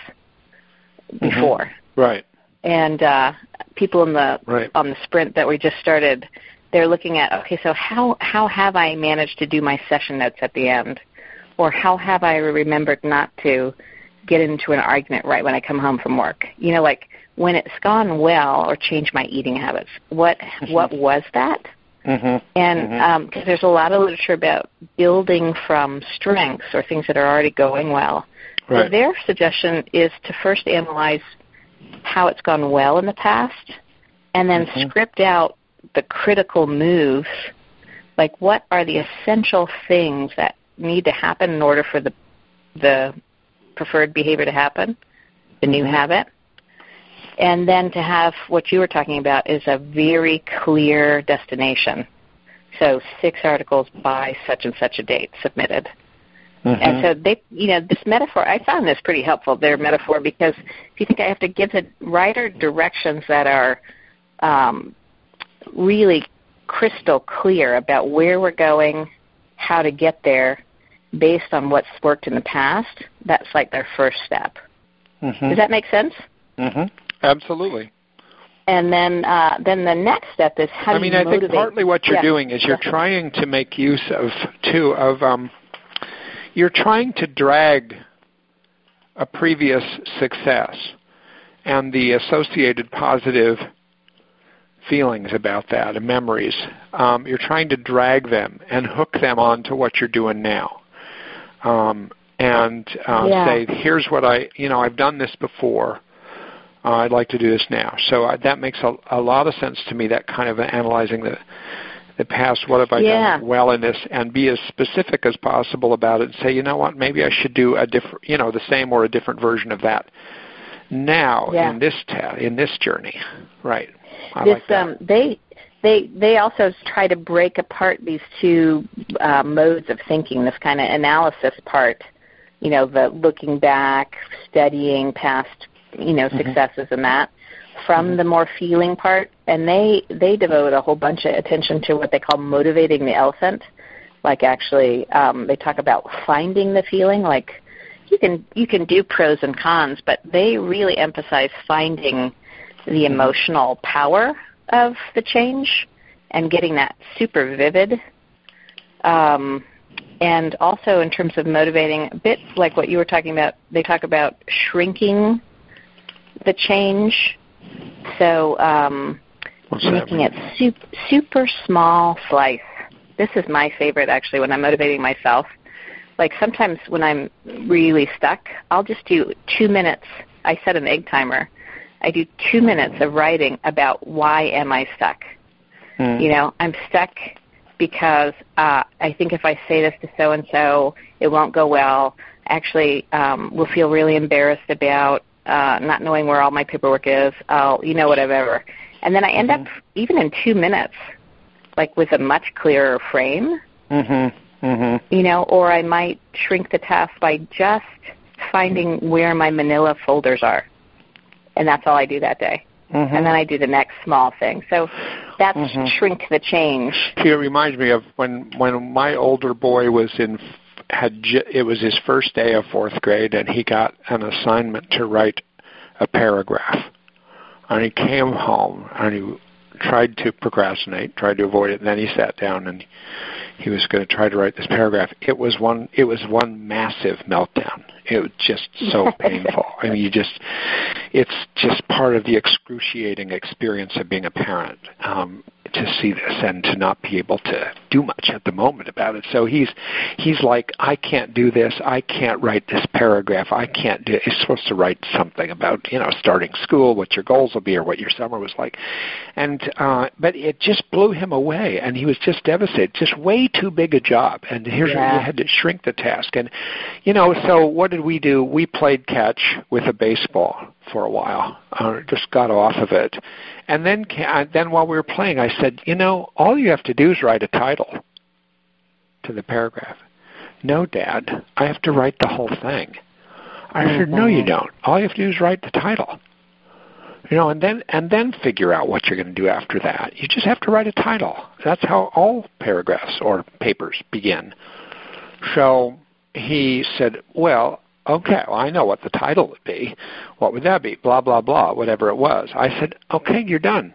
before? Mm-hmm. Right. And uh, people in the right. on the sprint that we just started, they're looking at, okay, so how, how have I managed to do my session notes at the end? Or how have I remembered not to get into an argument right when I come home from work? You know, like when it's gone well, or change my eating habits, what mm-hmm. what was that? Mm-hmm. And because mm-hmm. um, there's a lot of literature about building from strengths or things that are already going well. Right. So their suggestion is to first analyze how it's gone well in the past, and then mm-hmm. script out the critical moves, like what are the essential things that need to happen in order for the the preferred behavior to happen, the new mm-hmm. habit, and then to have what you were talking about is a very clear destination. So six articles by such and such a date submitted. Mm-hmm. And so they, you know, this metaphor, I found this pretty helpful, their metaphor, because if you think I have to give the writer directions that are um, really crystal clear about where we're going, how to get there, based on what's worked in the past, that's like their first step. Mm-hmm. Does that make sense? Mm-hmm. Absolutely. And then uh, then the next step is how I do mean, you I motivate? think partly what you're yeah. doing is you're yeah. trying to make use of, too, of, um, you're trying to drag a previous success and the associated positive feelings about that and memories. Um, you're trying to drag them and hook them onto what you're doing now. Um, and uh, yeah. say, here's what I, you know, I've done this before. Uh, I'd like to do this now. So uh, that makes a, a lot of sense to me, that kind of analyzing the the past, what have I yeah. done well in this, and be as specific as possible about it and say, you know what, maybe I should do a different, you know, the same or a different version of that now yeah. in this ta- in this journey. Right. I this, like that. Um, they, they, they also try to break apart these two uh, modes of thinking, this kind of analysis part, you know, the looking back, studying past, you know, successes mm-hmm. and that, from mm-hmm. the more feeling part. And they, they devote a whole bunch of attention to what they call motivating the elephant. Like actually, um, they talk about finding the feeling. Like you can you can do pros and cons, but they really emphasize finding the emotional power of the change and getting that super vivid. Um, and also in terms of motivating, a bit like what you were talking about, they talk about shrinking the change. So um, making it super, super small slice. This is my favorite, actually, when I'm motivating myself. Like sometimes when I'm really stuck, I'll just do two minutes. I set an egg timer. I do two minutes of writing about why am I stuck. Mm. You know, I'm stuck because uh, I think if I say this to so-and-so, it won't go well. Actually, um, we'll feel really embarrassed about uh, not knowing where all my paperwork is. I'll, you know, whatever. And then I end mm-hmm. up, even in two minutes, like with a much clearer frame, mm-hmm. Mm-hmm. you know, or I might shrink the task by just finding where my manila folders are. And that's all I do that day. Mm-hmm. And then I do the next small thing. So that's mm-hmm. shrink the change. It reminds me of when when my older boy was in, had it was his first day of fourth grade, and he got an assignment to write a paragraph. And he came home, and he tried to procrastinate, tried to avoid it, and then he sat down, and he was going to try to write this paragraph. It was one, it was one massive meltdown. It was just so painful. I mean, you just, it's just part of the excruciating experience of being a parent, um, to see this and to not be able to do much at the moment about it. So he's he's like, I can't do this. I can't write this paragraph. I can't do it. He's supposed to write something about, you know, starting school, what your goals will be or what your summer was like. And uh, but it just blew him away, and he was just devastated. Just way too big a job. And here's yeah. you had to shrink the task. And, you know, so what did we do? We played catch with a baseball for a while. Uh, just got off of it. And then then while we were playing, I said, you know, all you have to do is write a title to the paragraph. No, Dad, I have to write the whole thing. I mm-hmm. said, no, you don't. All you have to do is write the title. You know, and then and then figure out what you're going to do after that. You just have to write a title. That's how all paragraphs or papers begin. So he said, well, okay, well, I know what the title would be. What would that be? Blah, blah, blah, whatever it was. I said, okay, you're done.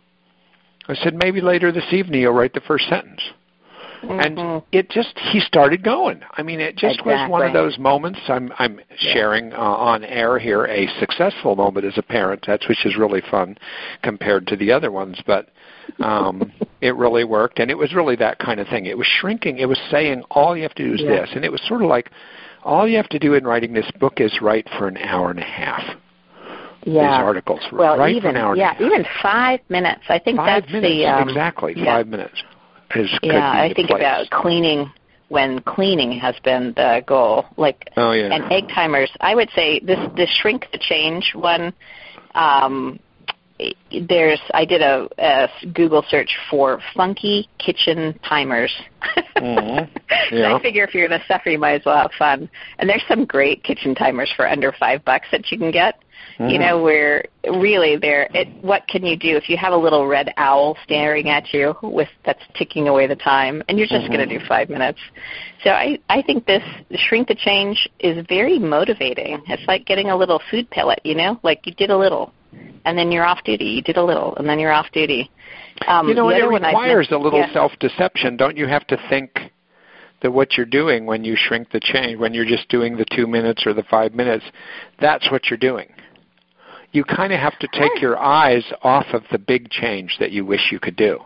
I said, maybe later this evening you'll write the first sentence. Mm-hmm. And it just, he started going. I mean, it just exactly. was one of those moments. I'm I'm yeah. sharing uh, on air here a successful moment as a parent, that's which is really fun compared to the other ones. But um, it really worked, and it was really that kind of thing. It was shrinking. It was saying all you have to do is yeah. this. And it was sort of like, all you have to do in writing this book is write for an hour and a half. Yeah. These articles. Well, write even, for an hour yeah, and a half. even five minutes. I think five that's minutes, the... Um, exactly, yeah. five minutes. Is, yeah, I think place. about cleaning when cleaning has been the goal. Like, oh, yeah. And egg timers. I would say this, this shrink the change one, um, there's, I did a, a Google search for funky kitchen timers. Mm-hmm. Yeah. So I figure if you're going to suffer, you might as well have fun. And there's some great kitchen timers for under five bucks that you can get. Mm-hmm. You know, where really there, it, what can you do if you have a little red owl staring at you with that's ticking away the time, and you're just mm-hmm. going to do five minutes. So I, I think this shrink the change is very motivating. It's like getting a little food pellet, you know, like you did a little, and then you're off duty. You did a little, and then you're off duty. Um, you know, it requires met, a little yeah. self-deception. Don't you have to think that what you're doing when you shrink the change, when you're just doing the two minutes or the five minutes, that's what you're doing? You kind of have to take your eyes off of the big change that you wish you could do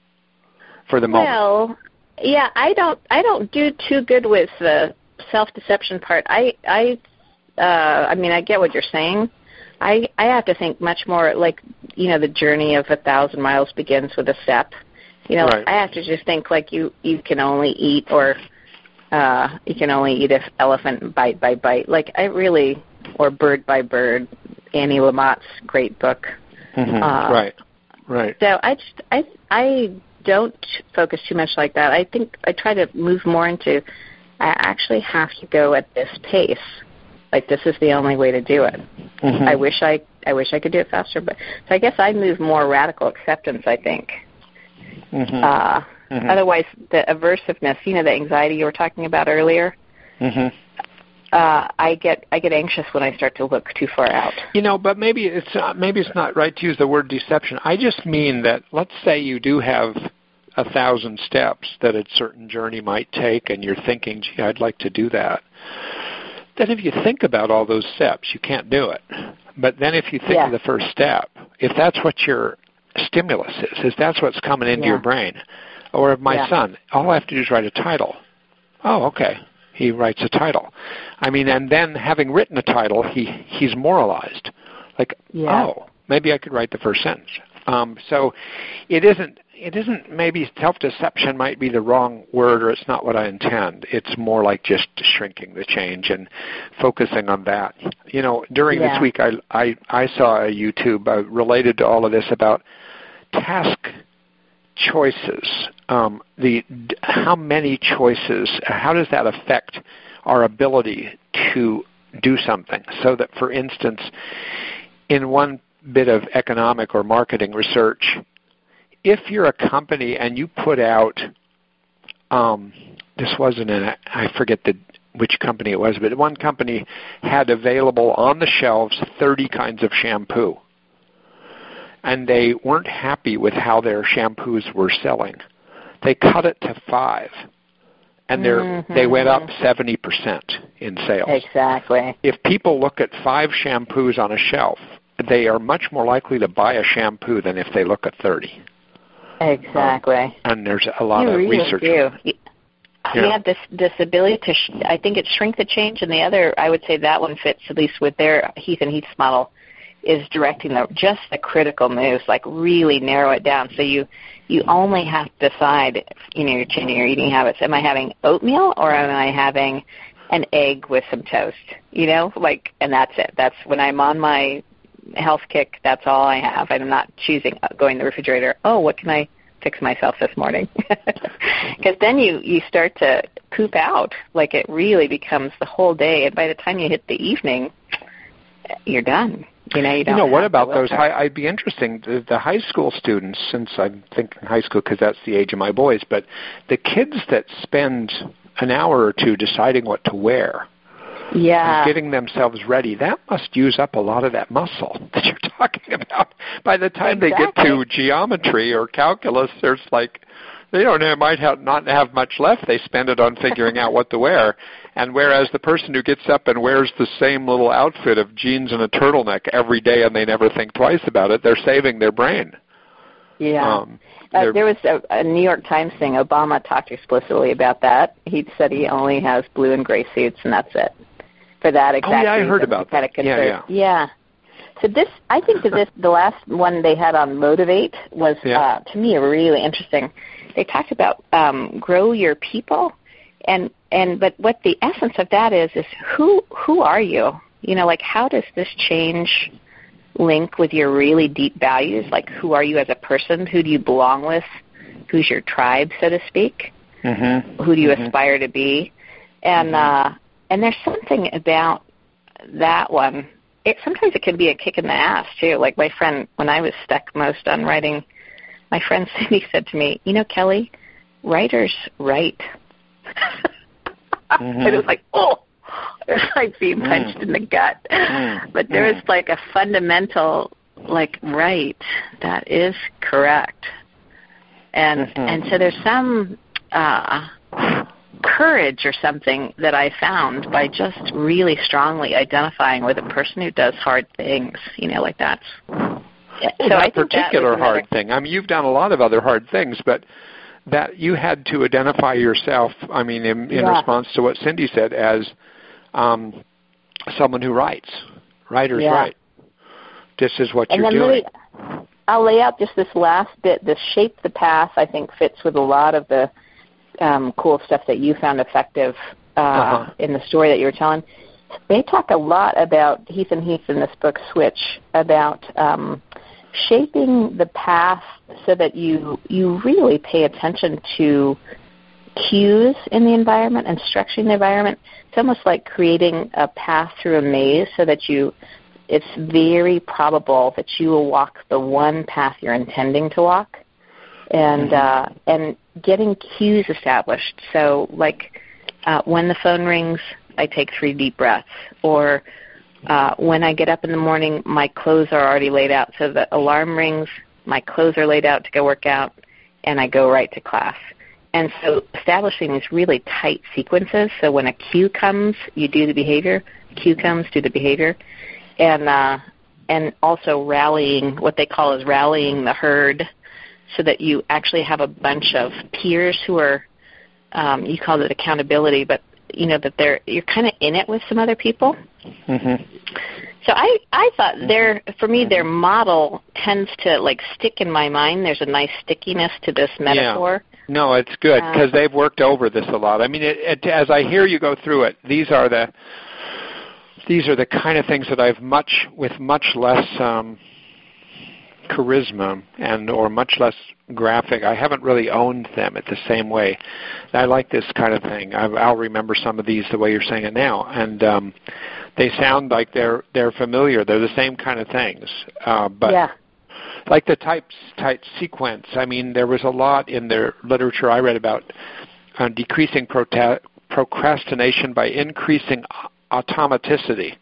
for the moment. Well, yeah, I don't I don't do too good with the self-deception part. I I uh, I mean, I get what you're saying. I I have to think much more like, you know, the journey of a thousand miles begins with a step. You know, right. I have to just think like you you can only eat or uh, you can only eat an elephant bite by bite. Like I really, or bird by bird. Annie Lamott's great book. Mm-hmm. Uh, right, right. So I just I I don't focus too much like that. I think I try to move more into I actually have to go at this pace. Like this is the only way to do it. Mm-hmm. I wish I I wish I could do it faster, but so I guess I move more radical acceptance. I think. Mm-hmm. Uh, mm-hmm. Otherwise, the aversiveness, you know, the anxiety you were talking about earlier. Mm-hmm. Uh, I get I get anxious when I start to look too far out. You know, but maybe it's uh, maybe it's not right to use the word deception. I just mean that let's say you do have a thousand steps that a certain journey might take, and you're thinking, "Gee, I'd like to do that." Then, if you think about all those steps, you can't do it. But then, if you think yeah. of the first step, if that's what your stimulus is, if that's what's coming into yeah. your brain, or if my yeah. son, all I have to do is write a title. Oh, okay. He writes a title. I mean, and then having written a title, he, he's moralized. Like, yeah. oh, maybe I could write the first sentence. Um, so it isn't, it isn't, maybe self-deception might be the wrong word, or it's not what I intend. It's more like just shrinking the change and focusing on that. You know, during yeah. this week, I, I, I saw a YouTube uh, related to all of this about task choices. Um, the how many choices, how does that affect our ability to do something? So that, for instance, in one bit of economic or marketing research, if you're a company and you put out, um, this wasn't in, a, I forget the, which company it was, but one company had available on the shelves thirty kinds of shampoo. And they weren't happy with how their shampoos were selling. They cut it to five, and mm-hmm. they went up seventy percent in sales. Exactly. If people look at five shampoos on a shelf, they are much more likely to buy a shampoo than if they look at thirty. Exactly. Um, and there's a lot you of really research. Do. You, yeah. you have this this ability to, sh- I think it's shrink the change, and the other, I would say that one fits at least with their Heath and Heath's model, is directing the, just the critical moves, like really narrow it down. So you you only have to decide, you know, you're changing your eating habits. Am I having oatmeal or am I having an egg with some toast? You know, like, and that's it. That's when I'm on my health kick, that's all I have. I'm not choosing going to the refrigerator, oh, what can I fix myself this morning? Because then you, you start to poop out. Like it really becomes the whole day. And by the time you hit the evening, you're done. You know, you, don't you know what about the those? High, I'd be interesting. The, the high school students, since I'm thinking high school because that's the age of my boys, but the kids that spend an hour or two deciding what to wear, yeah, and getting themselves ready, that must use up a lot of that muscle that you're talking about. By the time exactly. they get to geometry or calculus, there's like they don't have, might have not have much left. They spend it on figuring out what to wear. And whereas the person who gets up and wears the same little outfit of jeans and a turtleneck every day and they never think twice about it, they're saving their brain. Yeah. Um, uh, there was a, a New York Times thing. Obama talked explicitly about that. He said he only has blue and gray suits, and that's it. For that exact oh, yeah, I reason, heard about that. Kind of yeah, yeah. Yeah. So this, I think that this, the last one they had on Motivate was, yeah. uh, to me, really interesting. They talked about um, grow your people, and and but what the essence of that is is who who are you? You know, like how does this change link with your really deep values? Like who are you as a person? Who do you belong with? Who's your tribe, so to speak? Mm-hmm. Who do you mm-hmm. aspire to be? And mm-hmm. uh, and there's something about that one. It sometimes it can be a kick in the ass too. Like my friend, when I was stuck most on writing, my friend Cindy said to me, "You know, Kelly, writers write." mm-hmm. And it was like, oh, it was like being punched mm. in the gut. Mm. But there mm. is like a fundamental, like, right, that is correct. And mm-hmm. and so there's some uh, courage or something that I found by just really strongly identifying with a person who does hard things. You know, like that's. Well, so that I think particular that hard thing. I mean, you've done a lot of other hard things, but that you had to identify yourself, I mean, in, in yeah. response to what Cindy said, as um, someone who writes. Writers yeah. write. This is what and you're then doing. Really, I'll lay out just this last bit. The shape the path, I think, fits with a lot of the um, cool stuff that you found effective uh, uh-huh. in the story that you were telling. They talk a lot about, Heath and Heath in this book, Switch, about um, shaping the path so that you you really pay attention to cues in the environment and structuring the environment. It's almost like creating a path through a maze so that you, it's very probable that you will walk the one path you're intending to walk, and mm-hmm. uh, and getting cues established. So like uh, when the phone rings, I take three deep breaths, or uh, when I get up in the morning, my clothes are already laid out. So the alarm rings, my clothes are laid out to go work out, and I go right to class. And so establishing these really tight sequences, so when a cue comes, you do the behavior, cue comes, do the behavior, and uh, and also rallying, what they call is rallying the herd, so that you actually have a bunch of peers who are, um, you call it accountability, but you know that they're you're kind of in it with some other people. Mm-hmm. So I, I thought their, for me, their model tends to, like, stick in my mind. There's a nice stickiness to this metaphor. Yeah. No, it's good because um, they've worked over this a lot. I mean, it, it, as I hear you go through it, these are the these are the kind of things that I've much with much less um, charisma and or much less graphic. I haven't really owned them at the same way. I like this kind of thing. I, I'll remember some of these the way you're saying it now, and um, they sound like they're they're familiar. They're the same kind of things, uh, but. Yeah. Like the type, type sequence, I mean, there was a lot in their literature I read about uh, decreasing prota- procrastination by increasing automaticity,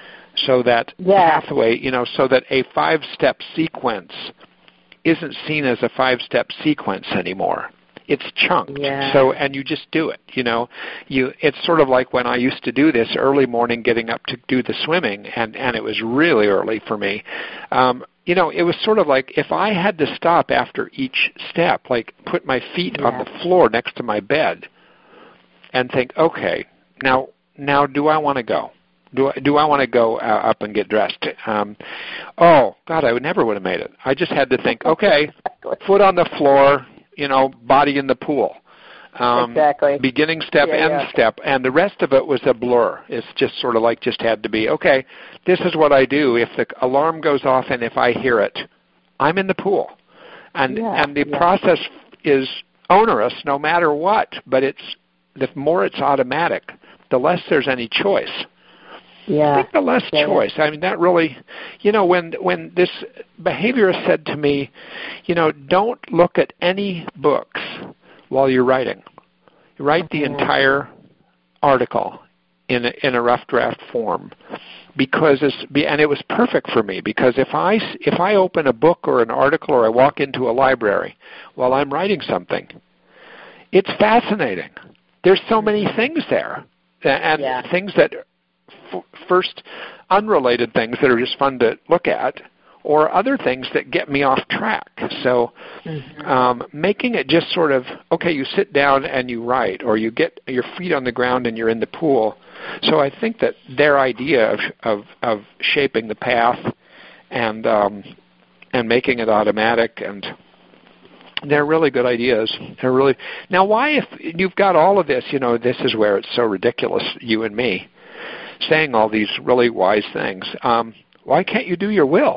so that yeah. pathway, you know, so that a five-step sequence isn't seen as a five-step sequence anymore. It's chunked. Yeah. So, and you just do it, you know. You, it's sort of like when I used to do this early morning getting up to do the swimming, and, and it was really early for me. Um, you know, it was sort of like if I had to stop after each step, like put my feet yeah. on the floor next to my bed and think, okay, now now do I want to go? Do I, do I want to go uh, up and get dressed? Um, oh, God, I would never would have made it. I just had to think, okay, foot on the floor, you know, body in the pool. Um, exactly. Beginning step, yeah, end yeah. step, and the rest of it was a blur. It's just sort of like just had to be, okay, this is what I do. If the alarm goes off and if I hear it, I'm in the pool. And yeah, and the yeah. process is onerous no matter what, but it's the more it's automatic, the less there's any choice. Yeah. I think the less yeah, choice. Yeah. I mean, that really, you know, when when this behaviorist said to me, you know, don't look at any books while you're writing. You write the entire article in a, in a rough draft form, because it's, and it was perfect for me, because if I if I open a book or an article or I walk into a library while I'm writing something, it's fascinating. There's so many things there, and yeah. things that f- first unrelated things that are just fun to look at, or other things that get me off track. So mm-hmm. um, making it just sort of, okay, you sit down and you write, or you get your feet on the ground and you're in the pool. So I think that their idea of of, of shaping the path and um, and making it automatic, and they're really good ideas. They're really now. Why, if you've got all of this, you know, this is where it's so ridiculous. You and me saying all these really wise things. Um, why can't you do your will?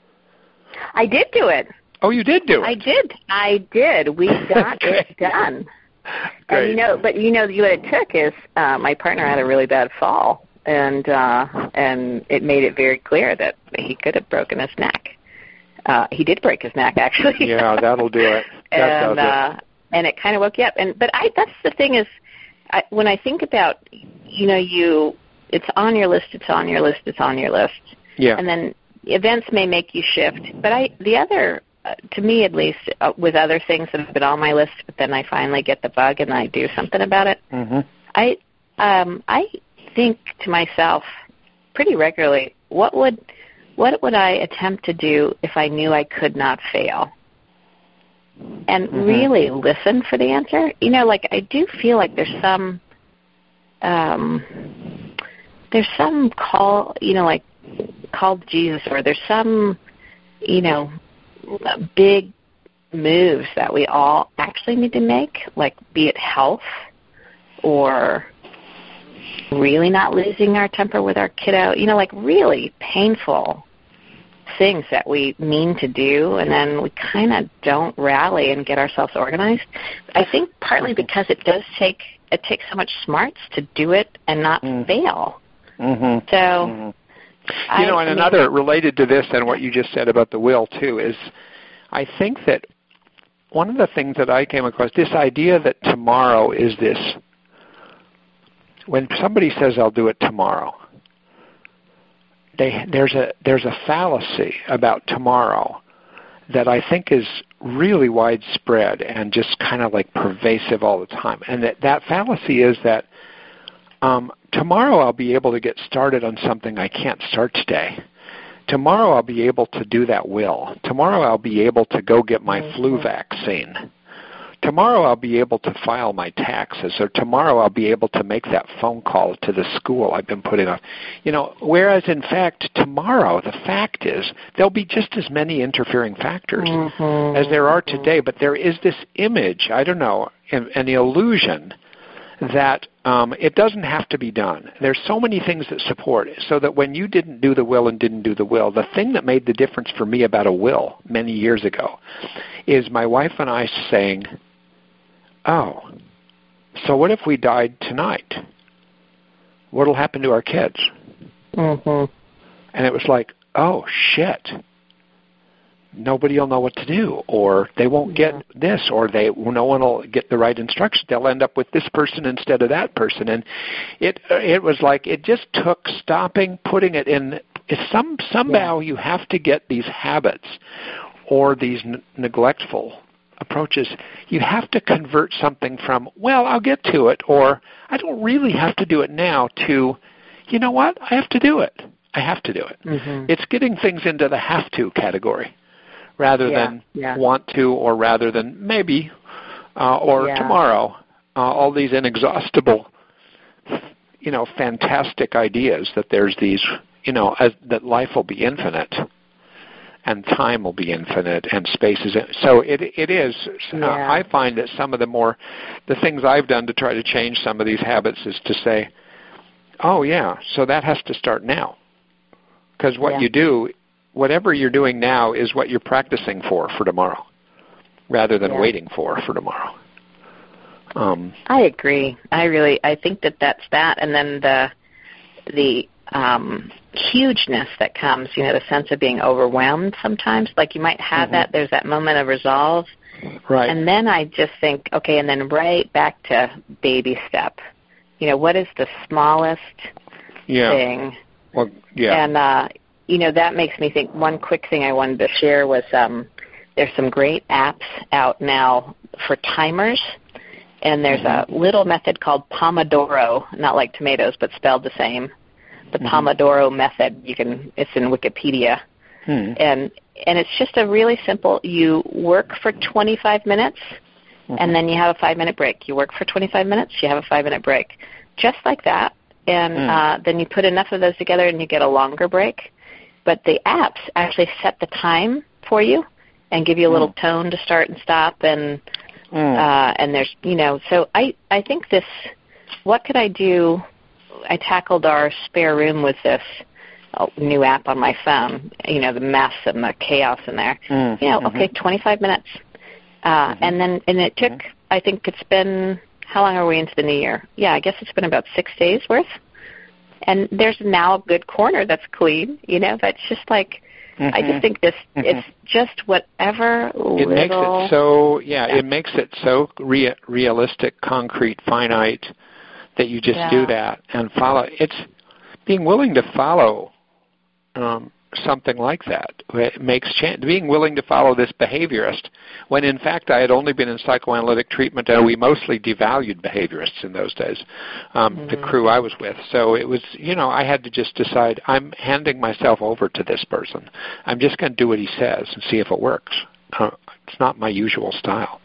I did do it. Oh, you did do it. I did. I did. We got okay. it done. Great. And you know, but you know what it took is uh, my partner had a really bad fall, and uh, and it made it very clear that he could have broken his neck. Uh, he did break his neck, actually. Yeah, that'll do it. That and does uh, it. and it kind of woke you up. And but I that's the thing is, I, when I think about, you know, you it's on your list, it's on your list, it's on your list. Yeah. And then events may make you shift. But I the other, uh, to me at least, uh, with other things that have been on my list, but then I finally get the bug and I do something about it. Mm-hmm. I um, I think to myself pretty regularly, what would what would I attempt to do if I knew I could not fail? And mm-hmm. really listen for the answer. You know, like I do feel like there's some um, there's some call, you know, like called Jesus, or there's some, you know, big moves that we all actually need to make, like be it health or really not losing our temper with our kiddo, you know, like really painful things that we mean to do, and then we kind of don't rally and get ourselves organized. I think partly because it does take, it takes so much smarts to do it and not mm. fail. Mm-hmm. So, mm-hmm. you know, and another related to this and what you just said about the will too is, I think that one of the things that I came across, this idea that tomorrow is this, when somebody says I'll do it tomorrow, they, there's a there's a fallacy about tomorrow that I think is really widespread and just kind of like pervasive all the time. And that, that fallacy is that um, tomorrow I'll be able to get started on something I can't start today. Tomorrow I'll be able to do that will. Tomorrow I'll be able to go get my mm-hmm. flu vaccine. tomorrow I'll be able to file my taxes, or tomorrow I'll be able to make that phone call to the school I've been putting off. You know, whereas in fact tomorrow, the fact is, there'll be just as many interfering factors mm-hmm. as there are today, but there is this image, I don't know, an, an illusion that um, it doesn't have to be done. There's so many things that support it, so that when you didn't do the will and didn't do the will, the thing that made the difference for me about a will many years ago is my wife and I saying, oh, so what if we died tonight? What'll happen to our kids? Mm-hmm. And it was like, oh, shit. Nobody will know what to do, or they won't get this, or they no one will get the right instruction. They'll end up with this person instead of that person. And it it was like it just took stopping, putting it in. It's some somehow yeah. you have to get these habits or these n- neglectful approaches. You have to convert something from, well, I'll get to it, or I don't really have to do it now, to, you know what, I have to do it. I have to do it. Mm-hmm. It's getting things into the have to category, rather yeah, than yeah. want to, or rather than maybe, uh, or yeah. tomorrow. Uh, all these inexhaustible, you know, fantastic ideas that there's these, you know, as, that life will be infinite, and time will be infinite, and space is. In, so it it is. Yeah. Uh, I find that some of the more, the things I've done to try to change some of these habits is to say, oh yeah, so that has to start now, because what yeah. you do. Whatever you're doing now is what you're practicing for for tomorrow, rather than yeah. waiting for for tomorrow. Um, I agree. I really, I think that that's that, and then the the um, hugeness that comes. You know, the sense of being overwhelmed sometimes. Like you might have mm-hmm. that. There's that moment of resolve, right? And then I just think, okay, and then right back to baby step. You know, what is the smallest yeah. thing? Well, yeah. And uh, you know, that makes me think. One quick thing I wanted to share was um, there's some great apps out now for timers, and there's mm-hmm. a little method called Pomodoro, not like tomatoes, but spelled the same. The mm-hmm. Pomodoro method. You can. It's in Wikipedia, mm-hmm. and and it's just a really simple. You work for twenty-five minutes, mm-hmm. and then you have a five-minute break. You work for twenty-five minutes. You have a five-minute break, just like that. And mm. uh, then you put enough of those together, and you get a longer break. But the apps actually set the time for you and give you a little mm. tone to start and stop, and mm. uh, and there's, you know, so I, I think this, what could I do? I tackled our spare room with this uh, new app on my phone, you know, the mess and the chaos in there. Mm. You know, mm-hmm. okay, twenty-five minutes. Uh, mm-hmm. And then, and it took, mm-hmm. I think it's been, how long are we into the new year? Yeah, I guess it's been about six days worth. And there's now a good corner that's clean, you know, that's just like, mm-hmm. I just think this, mm-hmm. it's just whatever little... It makes it so, yeah, yeah. it makes it so rea- realistic, concrete, finite, that you just yeah. do that and follow. It's being willing to follow um, something like that. It makes change. Being willing to follow this behaviorist, when in fact I had only been in psychoanalytic treatment, and we mostly devalued behaviorists in those days, um, mm-hmm. the crew I was with. So it was, you know, I had to just decide, I'm handing myself over to this person. I'm just going to do what he says and see if it works. Uh, it's not my usual style.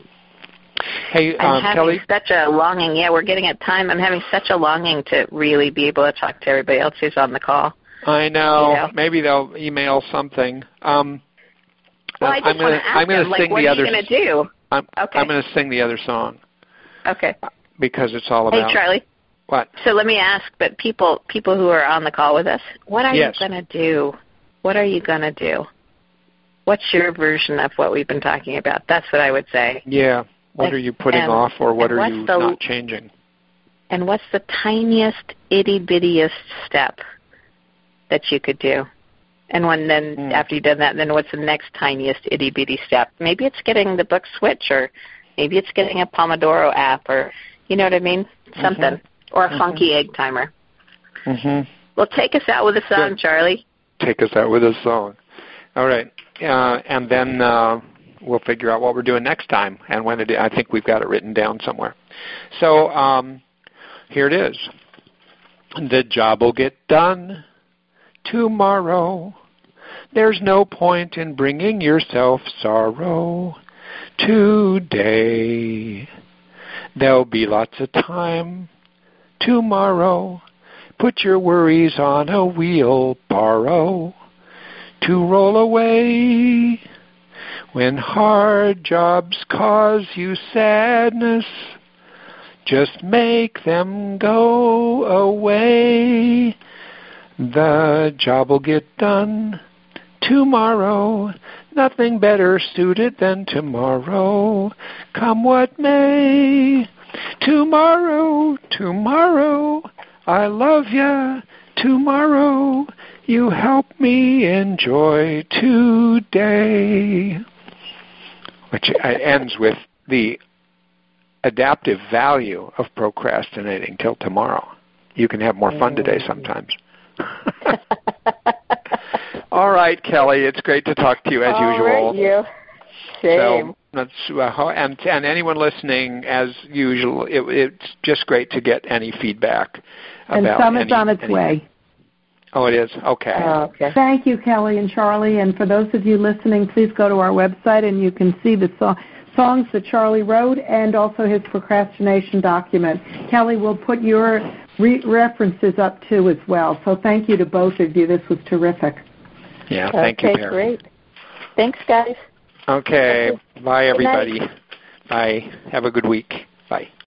Hey, I'm um, having Kelly? such a longing. Yeah, we're getting at time. I'm having such a longing to really be able to talk to everybody else who's on the call. I know. You know. Maybe they'll email something. Um, well, I just I'm want gonna, to ask I'm gonna them, like, sing what the are other, you going to do? I'm, okay. I'm going to sing the other song. Okay. Because it's all about... Hey, Charlie. What? So let me ask, but people people who are on the call with us, what are yes. you going to do? What are you going to do? What's your version of what we've been talking about? That's what I would say. Yeah. What and, are you putting and, off, or what are you the, not changing? And what's the tiniest, itty-bittiest step that you could do? And when then, mm. after you've done that, then what's the next tiniest, itty-bitty step? Maybe it's getting the book Switch, or maybe it's getting a Pomodoro app, or, you know what I mean? Something. Mm-hmm. Or a mm-hmm. funky egg timer. Mm-hmm. Well, take us out with a song, Good. Charlie. Take us out with a song. All right. Uh, and then... Uh, we'll figure out what we're doing next time, and when it is. I think we've got it written down somewhere. So um, here it is. The job will get done tomorrow. There's no point in bringing yourself sorrow. today. There'll be lots of time tomorrow. Put your worries on a wheelbarrow to roll away. When hard jobs cause you sadness, just make them go away. The job will get done tomorrow. Nothing better suited than tomorrow. Come what may. Tomorrow, tomorrow, I love ya. Tomorrow, you help me enjoy today. Which ends with the adaptive value of procrastinating till tomorrow. You can have more fun today sometimes. All right, Kelly, it's great to talk to you as All usual. Right, you. Same. So, that's, uh, and, and anyone listening, as usual, it, it's just great to get any feedback. And about some any, is on its any, way. Oh, it is? Okay. Oh, okay. Thank you, Kelly and Charlie. And for those of you listening, please go to our website and you can see the so- songs that Charlie wrote and also his procrastination document. Kelly will put your re- references up too as well. So thank you to both of you. This was terrific. Yeah, thank okay, you, Mary. Great. Thanks, guys. Okay. Bye, everybody. Good night. Bye. Have a good week. Bye.